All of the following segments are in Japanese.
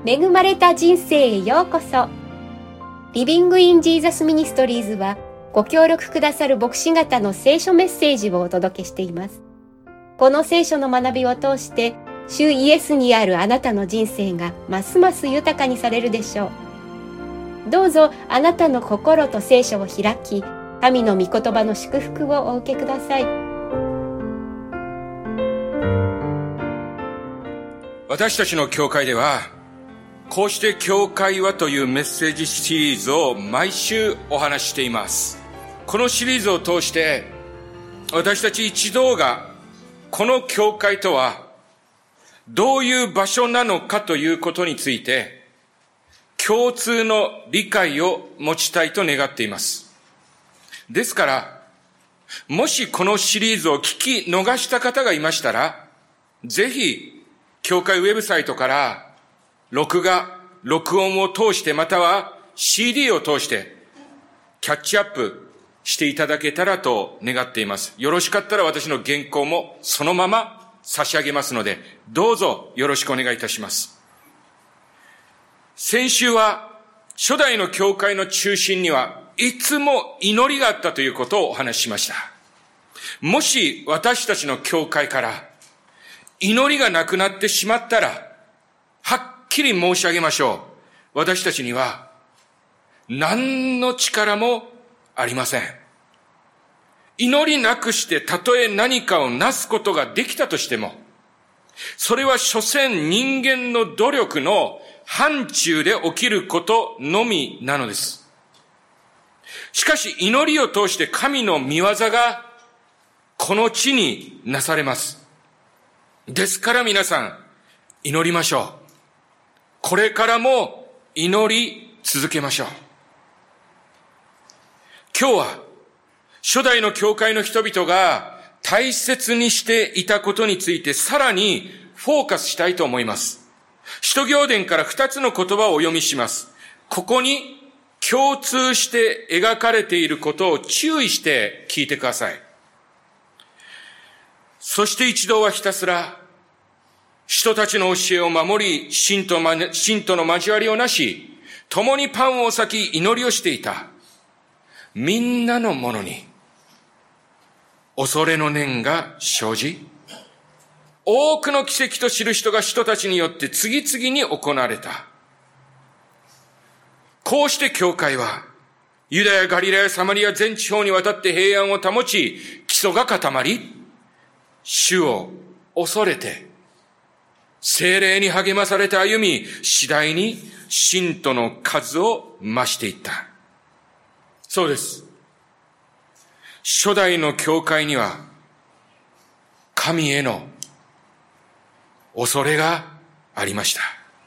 恵まれた人生へようこそ。リビングインジーザスミニストリーズはご協力くださる牧師方の聖書メッセージをお届けしています。この聖書の学びを通して主イエスにあるあなたの人生がますます豊かにされるでしょう。どうぞあなたの心と聖書を開き、神の御言葉の祝福をお受けください。 私たちの教会では、こうして教会はというメッセージシリーズを毎週お話ししています。このシリーズを通して、私たち一同がこの教会とはどういう場所なのかということについて、共通の理解を持ちたいと願っています。ですから、もしこのシリーズを聞き逃した方がいましたら、ぜひ、教会ウェブサイトから録音を通してまたは CD を通してキャッチアップしていただけたらと願っています。よろしかったら私の原稿もそのまま差し上げますので、どうぞよろしくお願いいたします。先週は初代の教会の中心にはいつも祈りがあったということをお話ししました。もし私たちの教会から祈りがなくなってしまったら、はっきり申し上げましょう。私たちには何の力もありません。祈りなくしてたとえ何かをなすことができたとしても、それは所詮人間の努力の範疇で起きることのみなのです。しかし祈りを通して神の御業がこの地になされます。ですから皆さん、祈りましょう。これからも祈り続けましょう。今日は、初代の教会の人々が大切にしていたことについてさらにフォーカスしたいと思います。使徒行伝から2つの言葉をお読みします。ここに共通して描かれていることを注意して聞いてください。そして一同はひたすら人たちの教えを守り、信徒の交わりをなし、共にパンを裂き祈りをしていた。みんなのものに恐れの念が生じ、多くの奇跡と印が人たちによって次々に行われた。こうして教会はユダヤ、ガリラヤ、サマリア全地方にわたって平安を保ち、基礎が固まり、主を恐れて、聖霊に励まされて歩み、次第に信徒の数を増していった。そうです。初代の教会には、神への恐れがありました。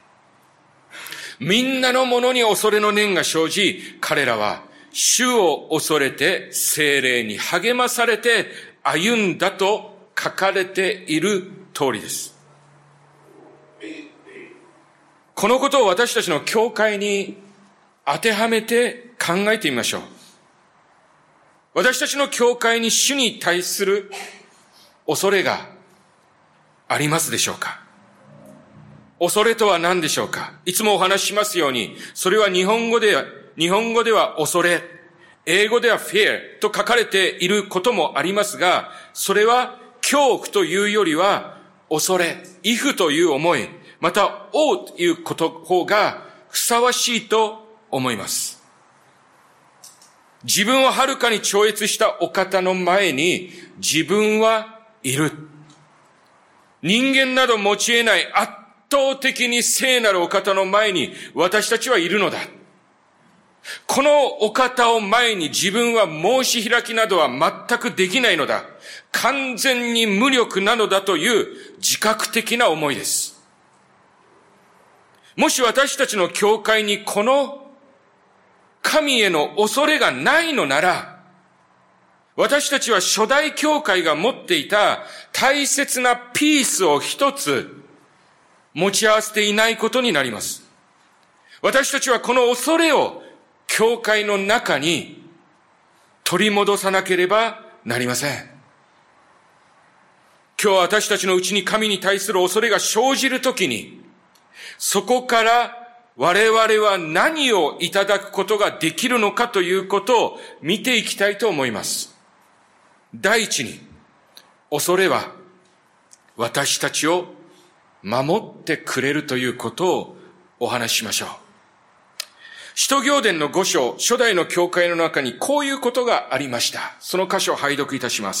みんなのものに恐れの念が生じ、彼らは主を恐れて聖霊に励まされて歩んだと書かれている通りです。このことを私たちの教会に当てはめて考えてみましょう。私たちの教会に主に対する恐れがありますでしょうか？恐れとは何でしょうか？いつもお話ししますように、それは日本語では恐れ、英語では fear と書かれていることもありますが、それは恐怖というよりは恐れ、畏怖という思い、また、ということ方がふさわしいと思います。自分をはるかに超越したお方の前に自分はいる。人間など持ち得ない圧倒的に聖なるお方の前に私たちはいるのだ。このお方を前に自分は申し開きなどは全くできないのだ。完全に無力なのだという自覚的な思いです。もし私たちの教会にこの神への恐れがないのなら、私たちは初代教会が持っていた大切なピースを一つ持ち合わせていないことになります。私たちはこの恐れを教会の中に取り戻さなければなりません。今日私たちのうちに神に対する恐れが生じるときに、 そこから我々は何をいただくことができるのかということを見ていきたいと思います。第一に、恐れは私たちを守ってくれるということをお話ししましょう。使徒行伝の5章、初代の教会の中にこういうことがありました。その箇所を拝読いたします。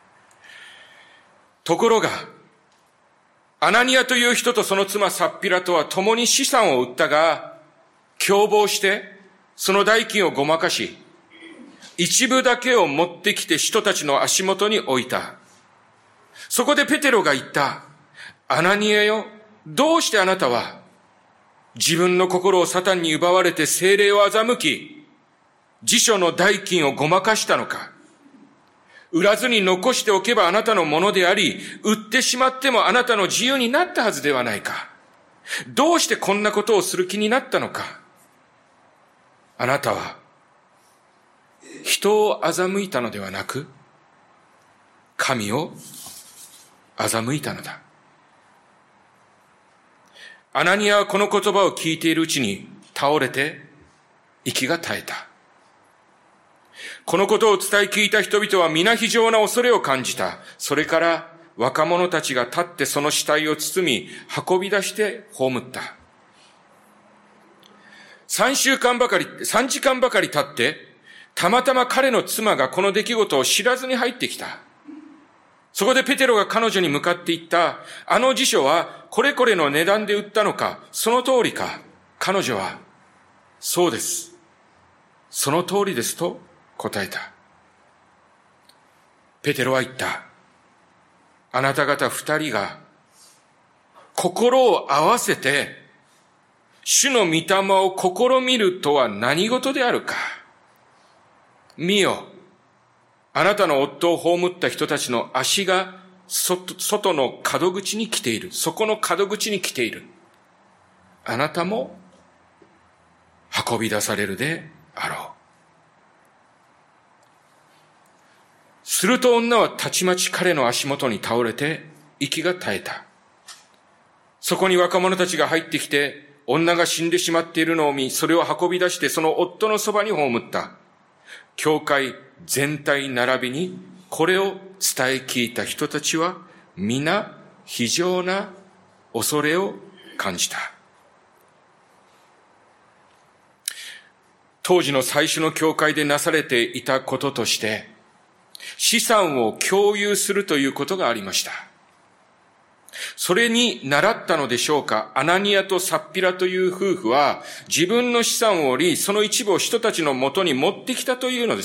ところが、アナニアという人とその妻サッピラとは共に資産を売ったが、共謀してその代金をごまかし、一部だけを持ってきて人たちの足元に置いた。そこでペテロが言った。アナニアよ、どうしてあなたは自分の心をサタンに奪われて聖霊を欺き、辞書の代金をごまかしたのか。売らずに残しておけばあなたのものであり、売ってしまってもあなたの自由になったはずではないか。どうしてこんなことをする気になったのか。あなたは人を欺いたのではなく、神を欺いたのだ。アナニアはこの言葉を聞いているうちに倒れて息が絶えた。このことを伝え聞いた人々は皆非常な恐れを感じた。それから若者たちが立ってその死体を包み運び出して葬った。3時間ばかり経って、たまたま彼の妻がこの出来事を知らずに入ってきた。そこでペテロが彼女に向かって言った。あの辞書はこれこれの値段で売ったのか、その通りか。彼女は、そうです。その通りですと答えた。ペテロは言った。あなた方2人が心を合わせて主の御霊を試みるとは何事であるか。見よ、あなたの夫を葬った人たちの足が外の門口に来ている。そこの門口に来ている。あなたも運び出されるであろう。すると女はたちまち彼の足元に倒れて息が絶えた。そこに若者たちが入ってきて、女が死んでしまっているのを見、それを運び出してその夫のそばに葬った。教会全体並びにこれを伝え聞いた人たちは皆非常な恐れを感じた。当時の最初の教会でなされていたこととして、資産を共有するということがありました。それに倣ったのでしょうか。アナニアとサッピラという夫婦は自分の資産を売り、その一部を人たちのもとに持ってきたというのです。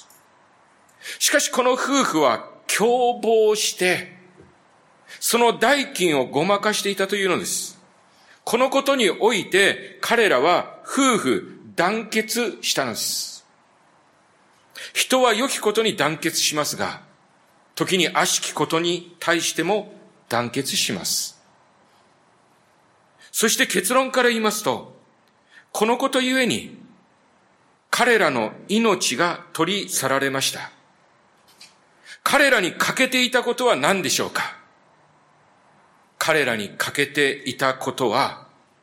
しかしこの夫婦は共謀してその代金をごまかしていたというのです。このことにおいて彼らは夫婦団結したのです。人は良きことに団結しますが、時に悪しきことに対しても団結します。そして結論から言いますと、このことゆえに彼らの命が取り去られました。彼らに欠けていたことは何でしょうか。彼らに欠けていたことは、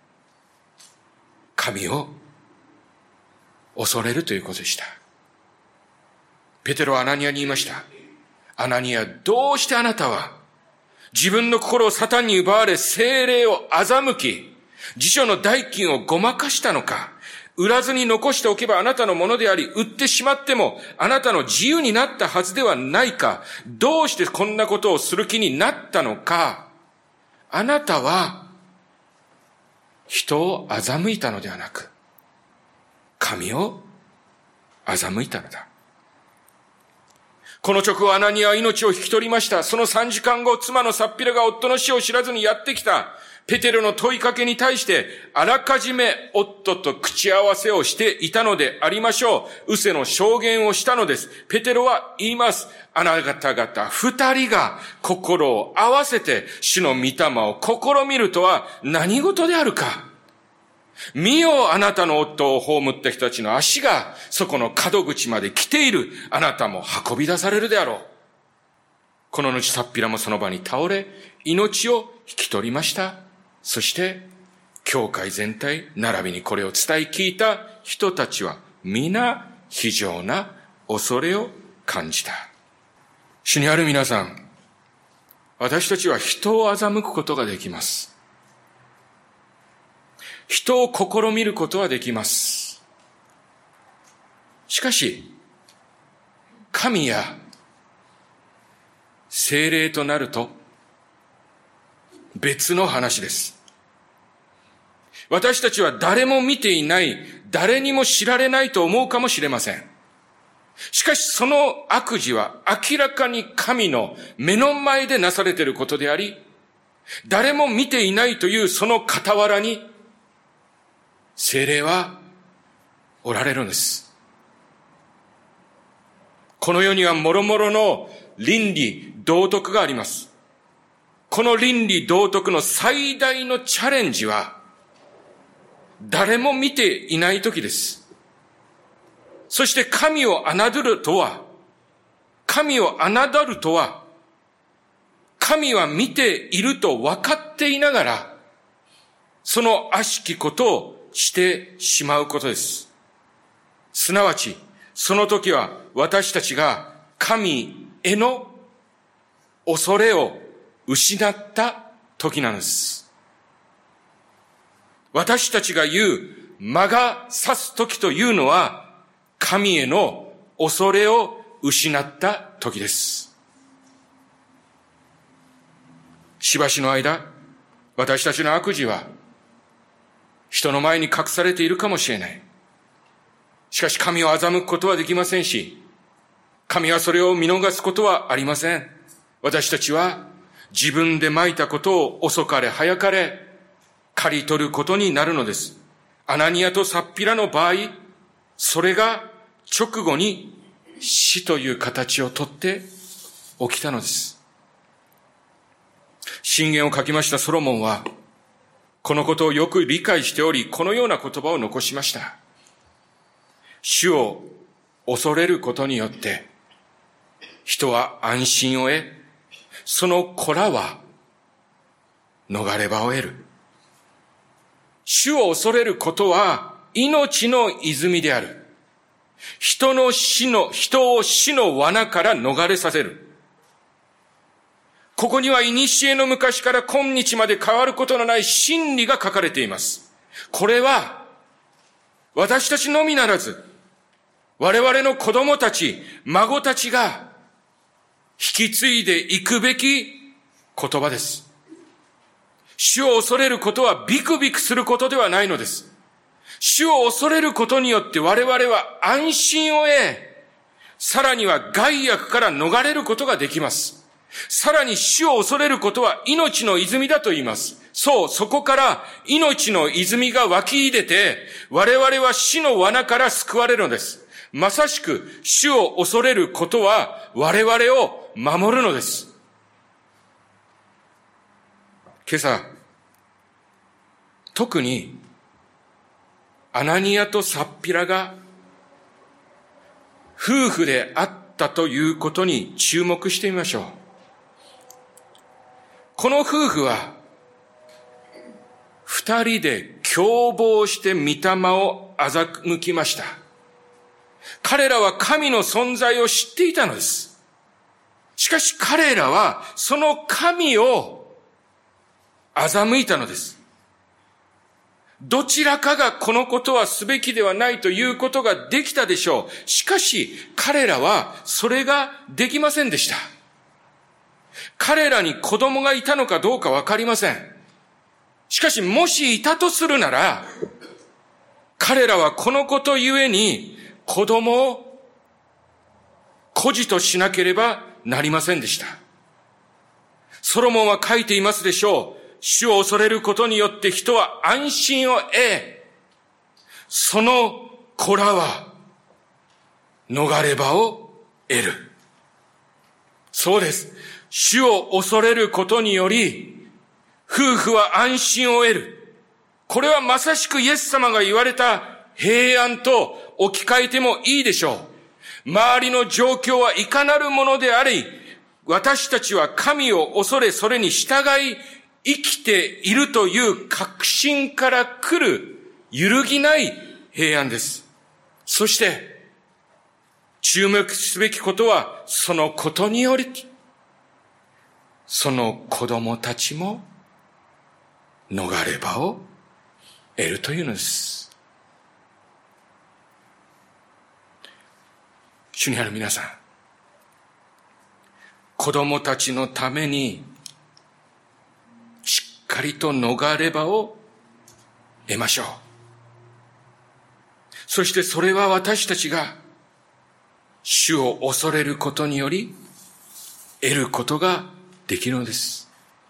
神を恐れるということでした。ペテロはアナニアに言いました。アナニア、どうしてあなたは自分の心をサタンに奪われ聖霊を欺き、辞書の代金をごまかしたのか。売らずに残しておけばあなたのものであり、売ってしまってもあなたの自由になったはずではないか。どうしてこんなことをする気になったのか。あなたは人を欺いたのではなく、神を欺いたのだ。この直後アナニアは命を引き取りました。その3時間後、妻のサッピラが夫の死を知らずにやってきた。ペテロの問いかけに対して、あらかじめ夫と口合わせをしていたのでありましょう。嘘の証言をしたのです。ペテロは言います。あなた方二人が心を合わせて主の御霊を試みるとは何事であるか。見よ、あなたの夫を葬った人たちの足がそこの門口まで来ている。あなたも運び出されるであろう。この後サッピラもその場に倒れ、命を引き取りました。そして教会全体、並びにこれを伝え聞いた人たちは皆非常な恐れを感じた。主にある皆さん、私たちは人を欺くことができます。人を試みることはできます。しかし、神や聖霊となると別の話です。私たちは誰も見ていない、誰にも知られないと思うかもしれません。しかしその悪事は明らかに神の目の前でなされていることであり、誰も見ていないというその傍らに聖霊はおられるんです。この世には諸々の倫理道徳があります。この倫理道徳の最大のチャレンジは誰も見ていない時です。そして神を侮るとは、神は見ていると分かっていながら、その悪しきことをしてしまうことです。すなわち、その時は私たちが神への恐れを失った時なんです。私たちが言う魔が差す時というのは、神への恐れを失った時です。しばしの間、私たちの悪事は人の前に隠されているかもしれない。しかし神を欺くことはできませんし、神はそれを見逃すことはありません。私たちは自分で蒔いたことを遅かれ早かれ刈り取ることになるのです。アナニアとサッピラの場合、それが直後に死という形をとって起きたのです。箴言を書きましたソロモンは、このことをよく理解しており、このような言葉を残しました。主を恐れることによって、人は安心を得、その子らは逃れ場を得る。主を恐れることは命の泉である。人を死の罠から逃れさせる。ここには古の昔から今日まで変わることのない真理が書かれています。これは私たちのみならず、我々の子供たち、孫たちが引き継いでいくべき言葉です。主を恐れることはビクビクすることではないのです。主を恐れることによって我々は安心を得、さらには害悪から逃れることができます。さらに主を恐れることは命の泉だと言います。そう、そこから命の泉が湧き出て、我々は死の罠から救われるのです。まさしく主を恐れることは我々を守るのです。今朝、特にアナニアとサッピラが夫婦であったということに注目してみましょう。この夫婦は二人で共謀して御霊を欺きました。彼らは神の存在を知っていたのです。しかし彼らはその神を欺いたのです。どちらかがこのことはすべきではないということができたでしょう。しかし彼らはそれができませんでした。彼らに子供がいたのかどうかわかりません。しかしもしいたとするなら、彼らはこのことゆえに子供を孤児としなければなりませんでした。ソロモンは書いていますでしょう。主を恐れることによって人は安心を得、その子らは逃れ場を得る。そうです。主を恐れることにより、夫婦は安心を得る。これはまさしくイエス様が言われた平安と置き換えてもいいでしょう。周りの状況はいかなるものであり、私たちは神を恐れ、それに従い、 生きているという確信から来る揺るぎない平安です。そして、注目すべきことは、そのことにより、その子供たちも逃れ場を得るというのです。主にある皆さん、子供たちのためにしっかりと逃れ場を得ましょう。そしてそれは私たちが主を恐れることにより得ることができるのです。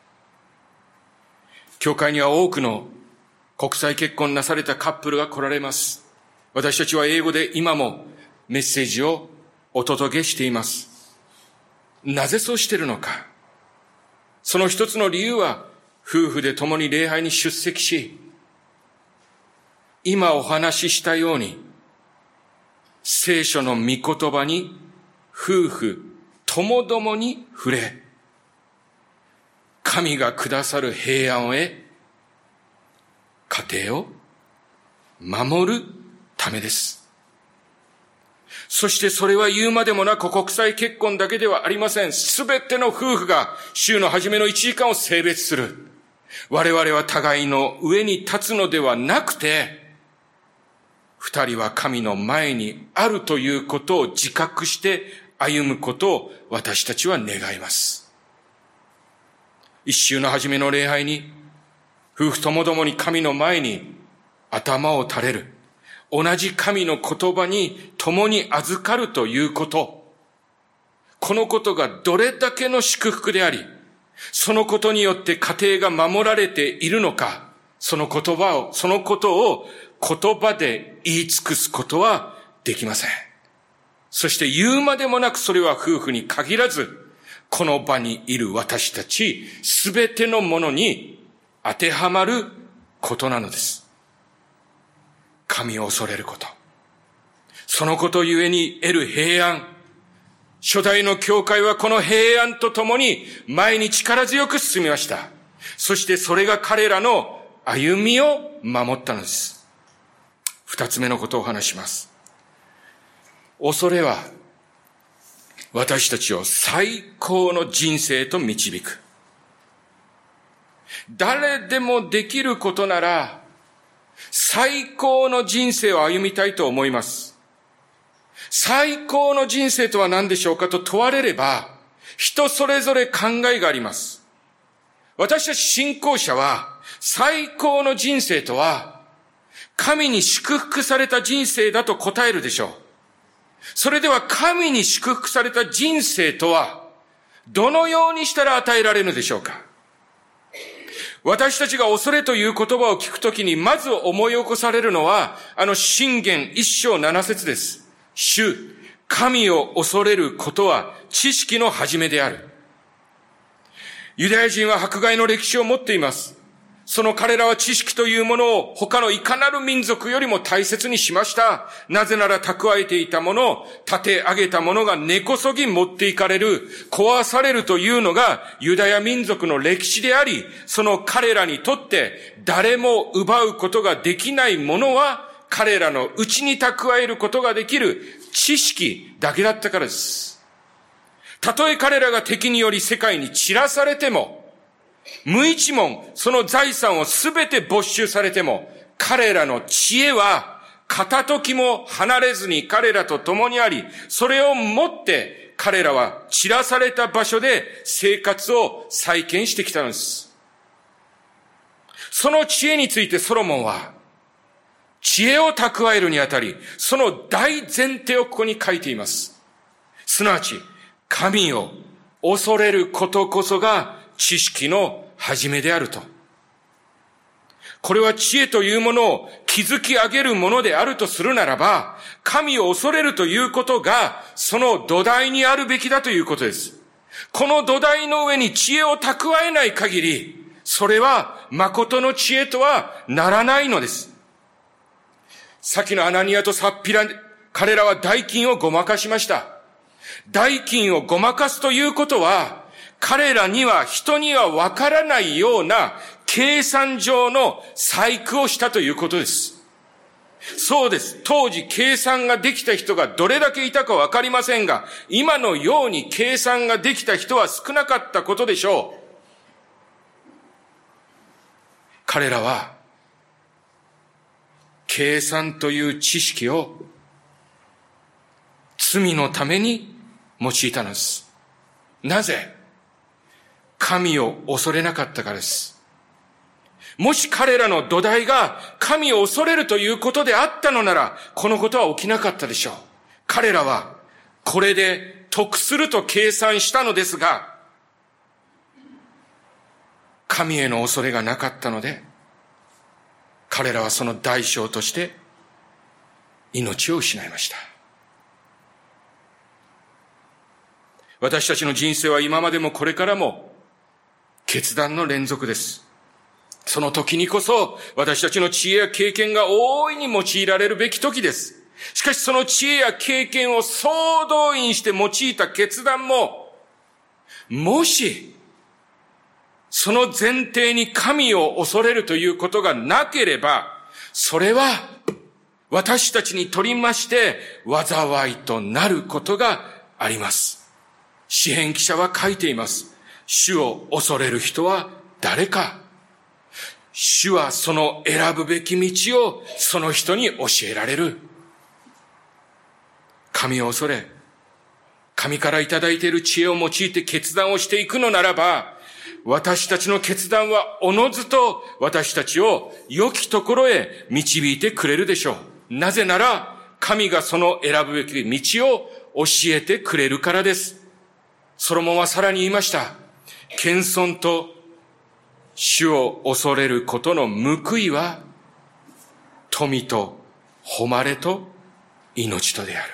教会には多くの国際結婚なされたカップルが来られます。私たちは英語で今もメッセージをお届けしています。なぜそうしているのか。その一つの理由は、夫婦で共に礼拝に出席し、今お話ししたように、聖書の御言葉に夫婦ともどもに触れ、神がくださる平安を得、家庭を守るためです。そしてそれは言うまでもなく国際結婚だけではありません。すべての夫婦が週の初めの1時間を聖別する。我々は互いの上に立つのではなくて、二人は神の前にあるということを自覚して歩むことを私たちは願います。一週の初めの礼拝に、夫婦ともどもに神の前に頭を垂れる。同じ神の言葉に共に預かるということ。このことがどれだけの祝福であり、そのことによって家庭が守られているのか、そのことを言葉で言い尽くすことはできません。そして言うまでもなくそれは夫婦に限らず、この場にいる私たちすべてのものに当てはまることなのです。神を恐れること。そのことゆえに得る平安。初代の教会はこの平安とともに前に力強く進みました。そしてそれが彼らの歩みを守ったのです。二つ目のことをお話します。恐れは私たちを最高の人生と導く。誰でもできることなら最高の人生を歩みたいと思います。最高の人生とは何でしょうかと問われれば、人それぞれ考えがあります。私たち信仰者は、最高の人生とは、神に祝福された人生だと答えるでしょう。それでは神に祝福された人生とは、どのようにしたら与えられるでしょうか。私たちが恐れという言葉を聞くときにまず思い起こされるのは、箴言1章7節です。主、神を恐れることは知識の始めである。ユダヤ人は迫害の歴史を持っています。その彼らは知識というものを他のいかなる民族よりも大切にしました。なぜなら蓄えていたもの、立て上げたものが根こそぎ持っていかれる、壊されるというのがユダヤ民族の歴史であり、その彼らにとって誰も奪うことができないものは彼らの内に蓄えることができる知識だけだったからです。たとえ彼らが敵により世界に散らされても、無一文、その財産をすべて没収されても、彼らの知恵は片時も離れずに彼らと共にあり、それをもって彼らは散らされた場所で生活を再建してきたのです。その知恵についてソロモンは、知恵を蓄えるにあたり、その大前提をここに書いています。すなわち、神を恐れることこそが知識の始めであると。これは知恵というものを築き上げるものであるとするならば、神を恐れるということがその土台にあるべきだということです。この土台の上に知恵を蓄えない限り、それは誠の知恵とはならないのです。先のアナニアとサッピラ、彼らは代金をごまかしました。代金をごまかすということは、 彼らには人にはわからないような計算上の細工をしたということです。そうです。当時計算ができた人がどれだけいたかわかりませんが、今のように計算ができた人は少なかったことでしょう。彼らは計算という知識を罪のために用いたのです。なぜ？神を恐れなかったからです。もし彼らの土台が神を恐れるということであったのなら、このことは起きなかったでしょう。彼らはこれで得すると計算したのですが、神への恐れがなかったので、彼らはその代償として命を失いました。私たちの人生は今までもこれからも決断の連続です。その時にこそ私たちの知恵や経験が大いに用いられるべき時です。しかしその知恵や経験を総動員して用いた決断も、もしその前提に神を恐れるということがなければ、それは私たちにとりまして災いとなることがあります。詩編記者は書いています。主を恐れる人は誰か。主はその選ぶべき道をその人に教えられる。神を恐れ、神からいただいている知恵を用いて決断をしていくのならば、私たちの決断はおのずと私たちを良きところへ導いてくれるでしょう。なぜなら、神がその選ぶべき道を教えてくれるからです。ソロモンはさらに言いました。謙遜と主を恐れることの報いは、富と誉れと命とである。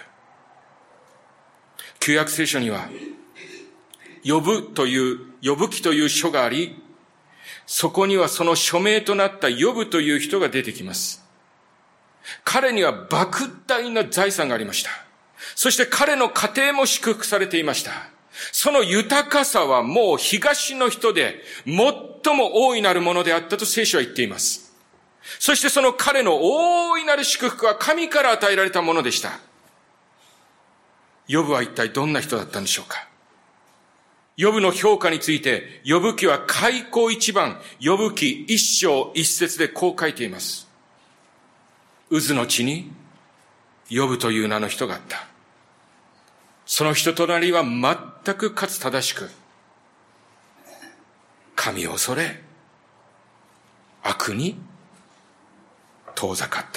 旧約聖書には、呼ぶ記という書があり、そこにはその署名となった呼ぶという人が出てきます。彼には莫大な財産がありました。そして彼の家庭も祝福されていました。その豊かさはもう東の人で最も大いなるものであったと聖書は言っています。そしてその彼の大いなる祝福は神から与えられたものでした。ヨブは一体どんな人だったんでしょうか。ヨブの評価について、ヨブ記は開口一番、ヨブ記一章一節でこう書いています。渦の地にヨブという名の人があった。その人となりは全くかつ正しく、神を恐れ、悪に遠ざかった。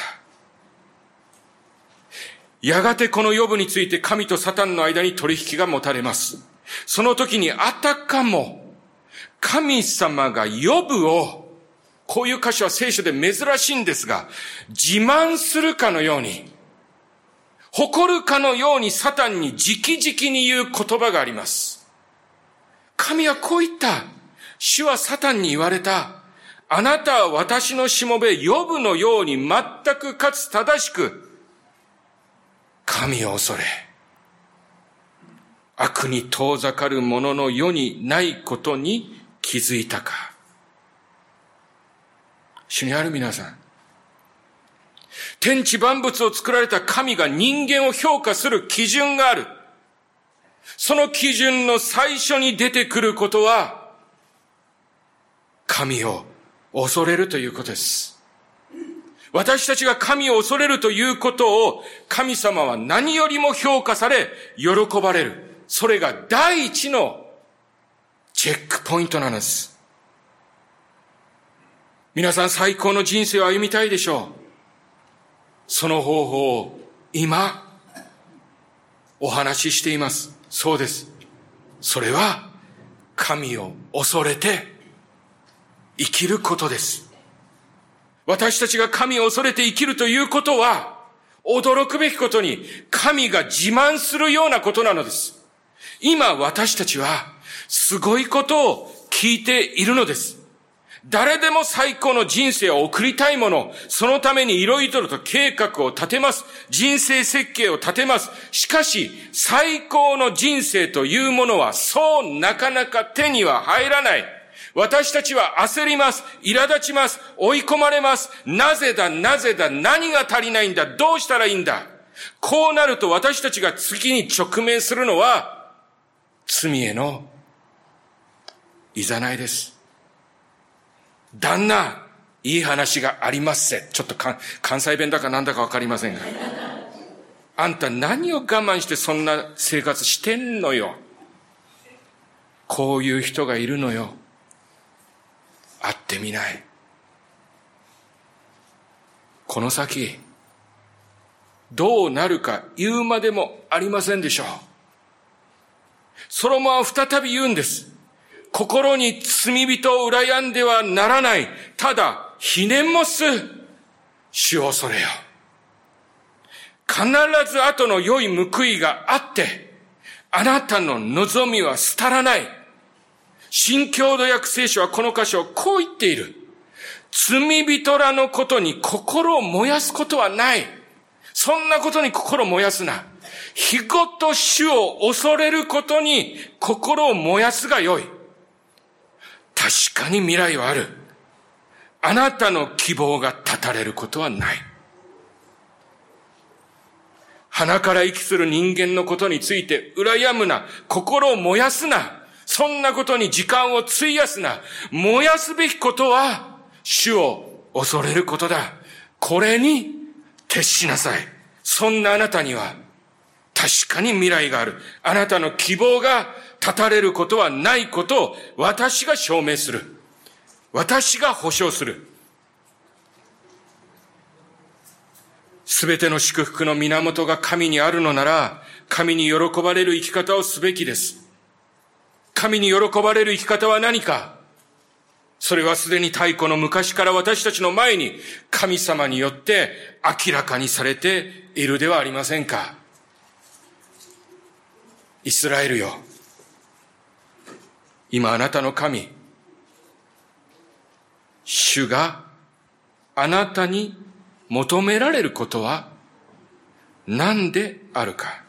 やがてこのヨブについて神とサタンの間に取引が持たれます。その時にあたかも神様がヨブを、こういう箇所は聖書で珍しいんですが、自慢するかのように、誇るかのようにサタンに直々に言う言葉があります。神はこう言った。主はサタンに言われた。あなたは私のしもべヨブのように全くかつ正しく、神を恐れ、悪に遠ざかる者の世にないことに気づいたか。主にある皆さん、天地万物を作られた神が人間を評価する基準がある。その基準の最初に出てくることは、神を恐れるということです。私たちが神を恐れるということを、神様は何よりも評価され、喜ばれる。それが第一のチェックポイントなんです。皆さん最高の人生を歩みたいでしょう。その方法を今お話ししています。そうです。それは神を恐れて生きることです。私たちが神を恐れて生きるということは、驚くべきことに神が自慢するようなことなのです。今私たちはすごいことを聞いているのです。 誰でも最高の人生を送りたいもの、そのためにいろいろと計画を立てます。人生設計を立てます。しかし、最高の人生というものは、そうなかなか手には入らない。私たちは焦ります。苛立ちます。追い込まれます。なぜだ、何が足りないんだ、どうしたらいいんだ。こうなると私たちが次に直面するのは、罪へのいざないです。旦那、いい話がありますせ。ちょっと関西弁だかなんだかわかりませんが。あんた何を我慢してそんな生活してんのよ。こういう人がいるのよ。会ってみない。この先、どうなるか言うまでもありませんでしょう。ソロモンは再び言うんです。心に罪人を羨んではならない。ただ、ひねんもす。主を恐れよ。必ず後の良い報いがあって、あなたの望みは廃らない。新共同訳聖書はこの箇所をこう言っている。罪人らのことに心を燃やすことはない。そんなことに心を燃やすな。日ごと主を恐れることに心を燃やすがよい。確かに未来はある。あなたの希望が絶たれることはない。鼻から息する人間のことについて羨むな。心を燃やすな。そんなことに時間を費やすな。燃やすべきことは主を恐れることだ。これに徹しなさい。そんなあなたには確かに未来がある。あなたの希望が絶たれることはないことを私が証明する。私が保証する。すべての祝福の源が神にあるのなら、神に喜ばれる生き方をすべきです。神に喜ばれる生き方は何か。それはすでに太古の昔から私たちの前に神様によって明らかにされているではありませんか。イスラエルよ。今あなたの神、主があなたに求められることは何であるか。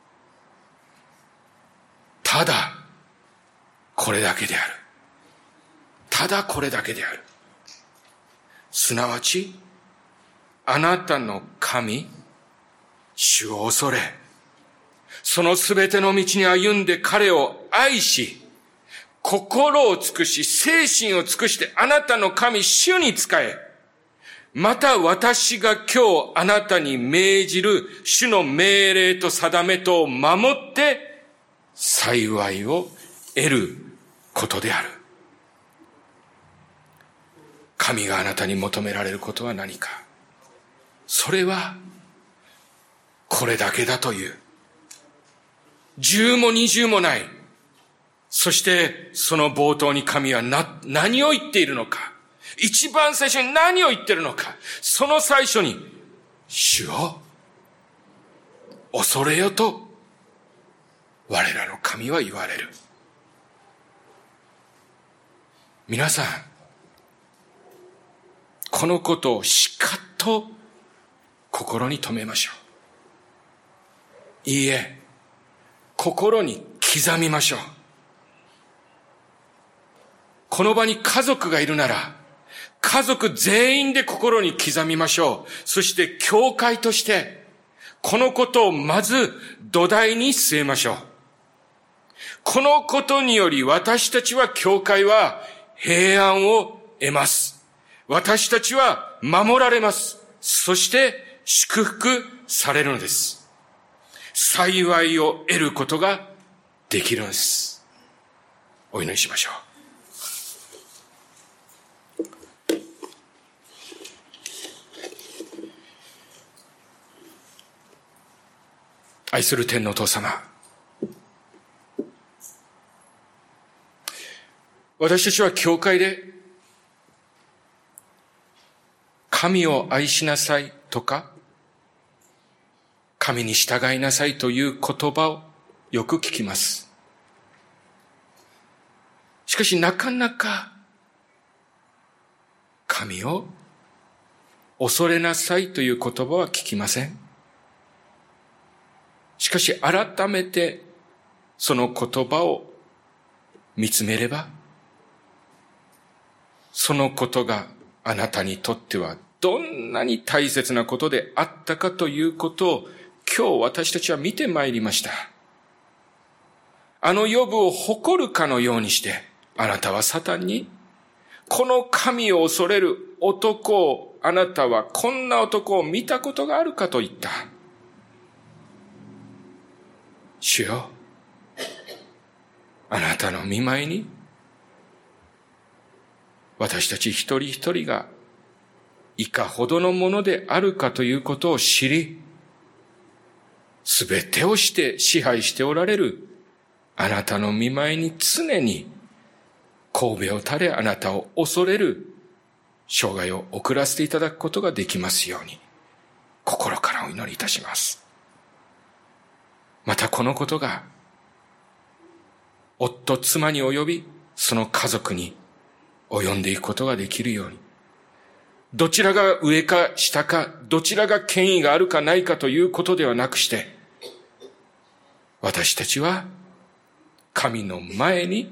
ただこれだけである。ただこれだけである。すなわち、あなたの神、主を恐れ、そのすべての道に歩んで彼を愛し、心を尽くし、精神を尽くしてあなたの神、主に仕え、また私が今日あなたに命じる主の命令と定めとを守って幸いを得ることである。神があなたに求められることは何か。それはこれだけだという。10も20もない。そしてその冒頭に神は何を言っているのか。一番最初に何を言っているのか。その最初に主を恐れよと我らの神は言われる。皆さん、このことをしかと心に留めましょう。いいえ、心に刻みましょう。この場に家族がいるなら、家族全員で心に刻みましょう。そして教会として、このことをまず土台に据えましょう。このことにより私たちは教会は平安を得ます。私たちは守られます。そして祝福されるのです。幸いを得ることができるのです。お祈りしましょう。愛する天のお父様、私たちは教会で神を愛しなさいとか、神に従いなさいという言葉をよく聞きます。しかしなかなか神を恐れなさいという言葉は聞きません。しかし改めてその言葉を見つめれば、そのことがあなたにとってはどんなに大切なことであったかということを今日私たちは見てまいりました。あのヨブを誇るかのようにして、あなたはサタンに、この神を恐れる男を、あなたはこんな男を見たことがあるかと言った。主よ、あなたの御前に、私たち一人一人がいかほどのものであるかということを知り、すべてをして支配しておられるあなたの御前に常に頭を垂れあなたを恐れる生涯を送らせていただくことができますように、心からお祈りいたします。またこのことが夫、妻に及びその家族に及んでいくことができるように、どちらが上か下か、どちらが権威があるかないかということではなくして、私たちは神の前に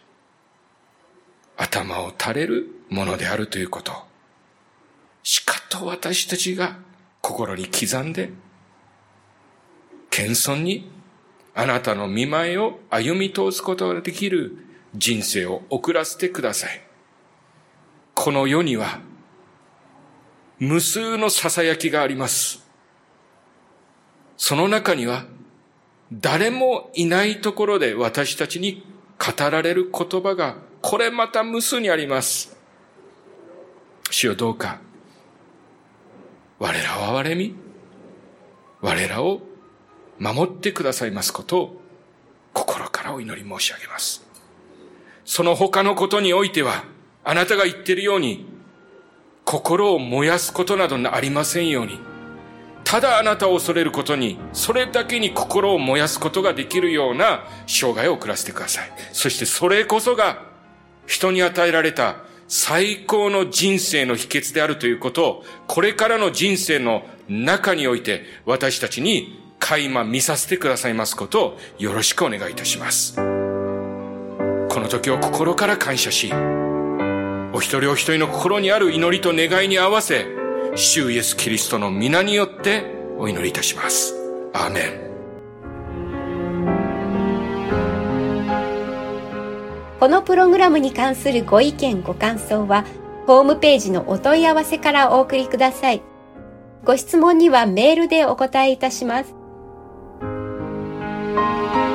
頭を垂れるものであるということを、しかと私たちが心に刻んで、謙遜にあなたの御前を歩み通すことができる人生を送らせてください。この世には無数の囁きがあります。その中には誰もいないところで私たちに語られる言葉がこれまた無数にあります。主よ、どうか我らを憐れみ、我らを守ってくださいますことを心からお祈り申し上げます。その他のことにおいては、あなたが言っているように心を燃やすことなどありませんように、ただあなたを恐れることに、それだけに心を燃やすことができるような生涯を送らせてください。そしてそれこそが人に与えられた最高の人生の秘訣であるということを、これからの人生の中において私たちに垣間見させてくださいますことをよろしくお願いいたします。この時を心から感謝し、お一人お一人の心にある祈りと願いに合わせ、主イエスキリストの皆によってお祈りいたします。アーメン。 このプログラムに関するご意見ご感想はホームページのお問い合わせからお送りください。ご質問にはメールでお答えいたします。